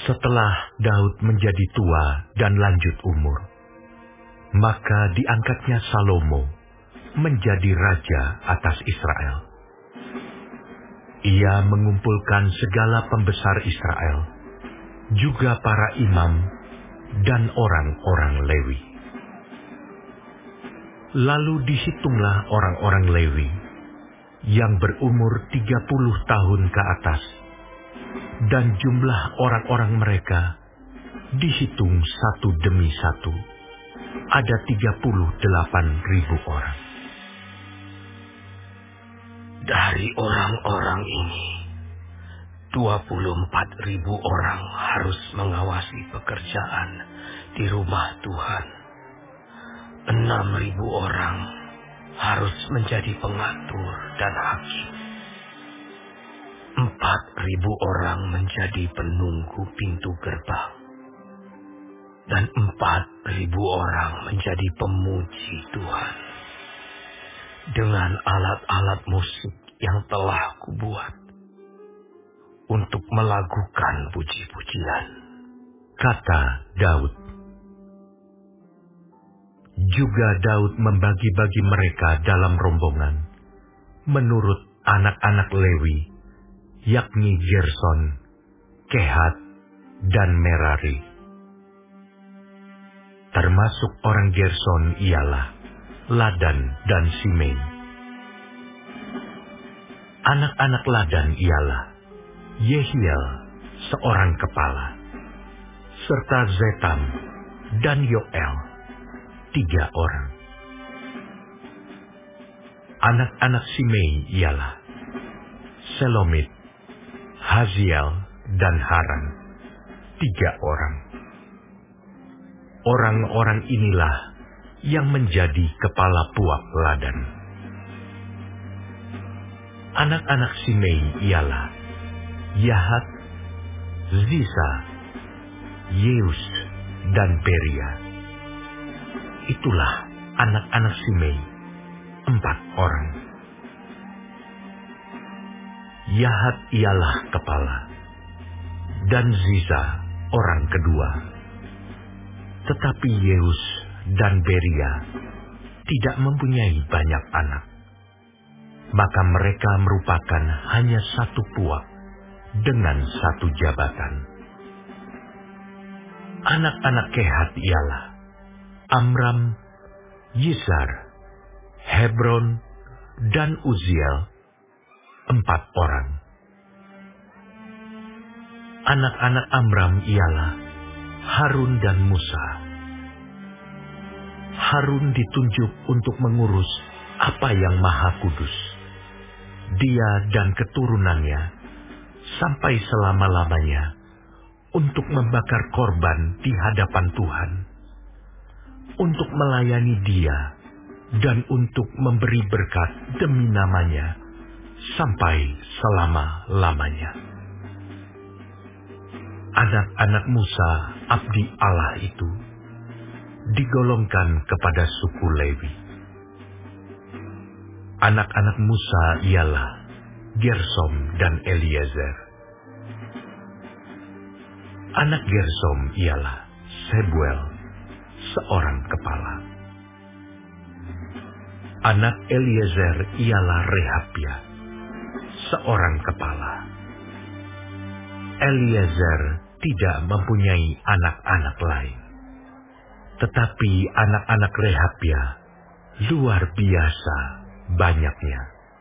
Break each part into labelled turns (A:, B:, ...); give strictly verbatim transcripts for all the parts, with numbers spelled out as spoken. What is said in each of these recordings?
A: Setelah Daud menjadi tua dan lanjut umur, maka diangkatnya Salomo menjadi raja atas Israel. Ia mengumpulkan segala pembesar Israel, juga para imam dan orang-orang Lewi. Lalu dihitunglah orang-orang Lewi yang berumur tiga puluh tahun ke atas, dan jumlah orang-orang mereka dihitung satu demi satu, ada tiga puluh delapan ribu orang.
B: Dari orang-orang ini, dua puluh empat ribu orang harus mengawasi pekerjaan di rumah Tuhan. enam ribu orang harus menjadi pengatur dan hakim. empat ribu orang menjadi penunggu pintu gerbang. Dan empat ribu orang menjadi pemuji Tuhan dengan alat-alat musik yang telah kubuat untuk melakukan puji-pujian,
A: kata Daud. Juga Daud membagi-bagi mereka dalam rombongan, menurut anak-anak Lewi, yakni Gerson, Kehat, dan Merari. Termasuk orang Gerson ialah Ladan dan Simei. Anak-anak Ladan ialah Yehiel, seorang kepala, serta Zetam dan Yoel, tiga orang. Anak-anak Simei ialah Selomit, Haziel, dan Haran, tiga orang. Orang-orang inilah yang menjadi kepala puak Ladan. Anak-anak Simei ialah Yahat, Zisa, Yeus, dan Beria. Itulah anak-anak Simei, empat orang. Yahat ialah kepala, dan Ziza orang kedua. Tetapi Yeus dan Beria tidak mempunyai banyak anak. Maka mereka merupakan hanya satu puak dengan satu jabatan. Anak-anak Kehat ialah Amram, Yizar, Hebron, dan Uziel, empat orang. Anak-anak Amram ialah Harun dan Musa. Harun ditunjuk untuk mengurus apa yang maha kudus, dia dan keturunannya, sampai selama-lamanya, untuk membakar korban di hadapan Tuhan, untuk melayani dia, dan untuk memberi berkat demi namanya, sampai selama-lamanya. Anak-anak Musa, abdi Allah itu, digolongkan kepada suku Lewi. Anak-anak Musa ialah Gersom dan Eliezer. Anak Gersom ialah Sebuel, seorang kepala. Anak Eliezer ialah Rehabia, seorang kepala. Eliezer tidak mempunyai anak-anak lain. Tetapi anak-anak Rehabia luar biasa banyaknya.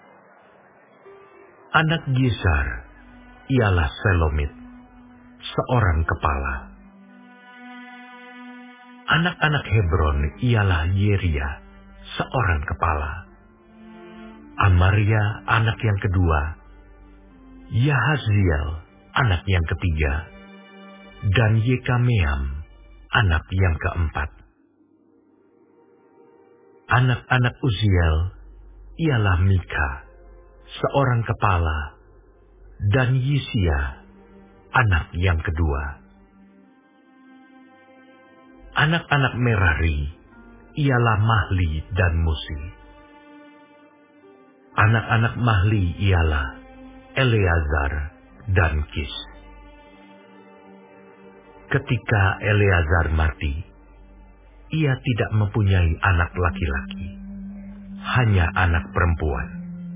A: Anak Gizar ialah Selomit, seorang kepala. Anak-anak Hebron ialah Yeria, seorang kepala. Amaria anak yang kedua, Yahaziel anak yang ketiga, dan Yekameam anak yang keempat. Anak-anak Uziel ialah Mika, seorang kepala, dan Yisia anak yang kedua. Anak-anak Merari ialah Mahli dan Musi. Anak-anak Mahli ialah Eleazar dan Kis. Ketika Eleazar mati, ia tidak mempunyai anak laki-laki, hanya anak perempuan.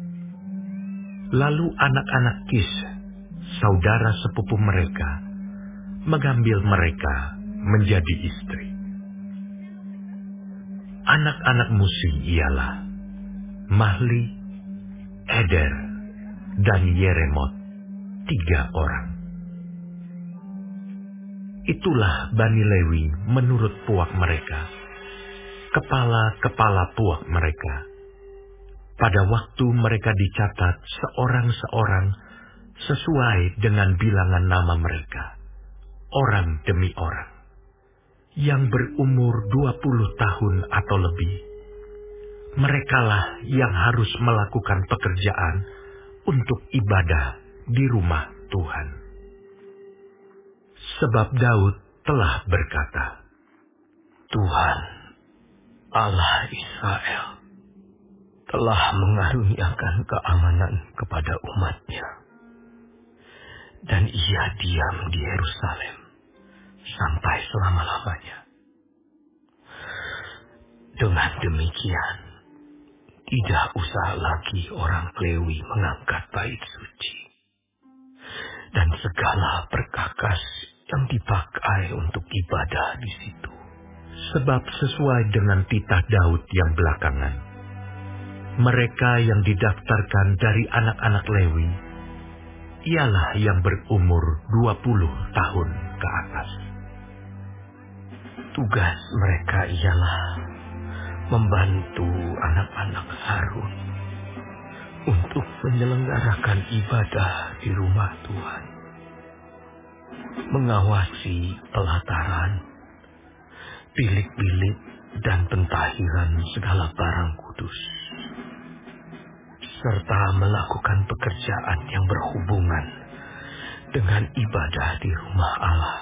A: Lalu anak-anak Kis, saudara sepupu mereka, mengambil mereka menjadi istri. Anak-anak Musi ialah Mahli, Eder, dan Yeremot, tiga orang. Itulah Bani Lewi menurut puak mereka, kepala-kepala puak mereka. Pada waktu mereka dicatat seorang-seorang sesuai dengan bilangan nama mereka, orang demi orang. Yang berumur dua puluh tahun atau lebih, merekalah yang harus melakukan pekerjaan untuk ibadah di rumah Tuhan. Sebab Daud telah berkata,
B: Tuhan, Allah Israel, telah mengaruniakan keamanan kepada umat-Nya, dan ia diam di Yerusalem sampai selama-lamanya. Dengan demikian, tidak usah lagi orang Lewi mengangkat bait suci dan segala perkakas yang dipakai untuk ibadah di situ.
A: Sebab sesuai dengan titah Daud yang belakangan, mereka yang didaftarkan dari anak-anak Lewi ialah yang berumur dua puluh tahun ke atas.
B: Tugas mereka ialah membantu anak-anak Harun untuk menyelenggarakan ibadah di rumah Tuhan, mengawasi pelataran, bilik-bilik, dan pentahiran segala barang kudus, serta melakukan pekerjaan yang berhubungan dengan ibadah di rumah Allah.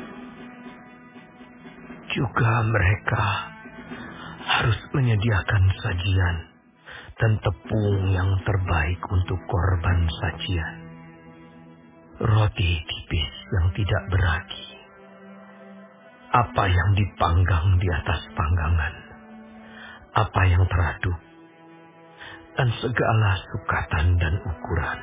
B: Juga mereka harus menyediakan sajian dan tepung yang terbaik untuk korban sajian, roti tipis yang tidak beragi, apa yang dipanggang di atas panggangan, apa yang teraduk, dan segala sukatan dan ukuran.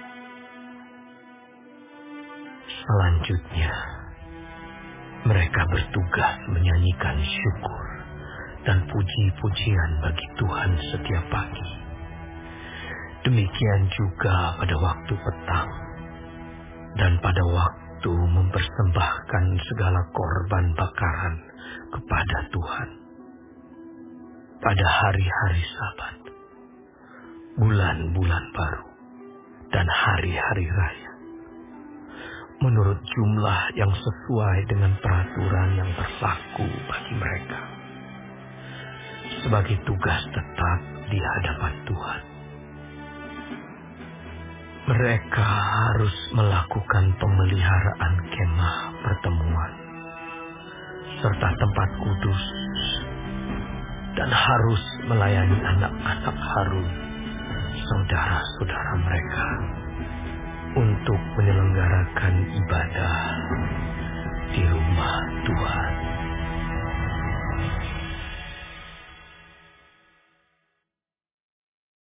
B: Selanjutnya, mereka bertugas menyanyikan syukur dan puji-pujian bagi Tuhan setiap pagi. Demikian juga pada waktu petang dan pada waktu mempersembahkan segala korban bakaran kepada Tuhan. Pada hari-hari Sabat, bulan-bulan baru, dan hari-hari raya, menurut jumlah yang sesuai dengan peraturan yang berlaku bagi mereka, sebagai tugas tetap di hadapan Tuhan. Mereka harus melakukan pemeliharaan kemah pertemuan, serta tempat kudus, dan harus melayani anak-anak Harun, saudara-saudara mereka, untuk menyelenggarakan ibadah di rumah Tuhan.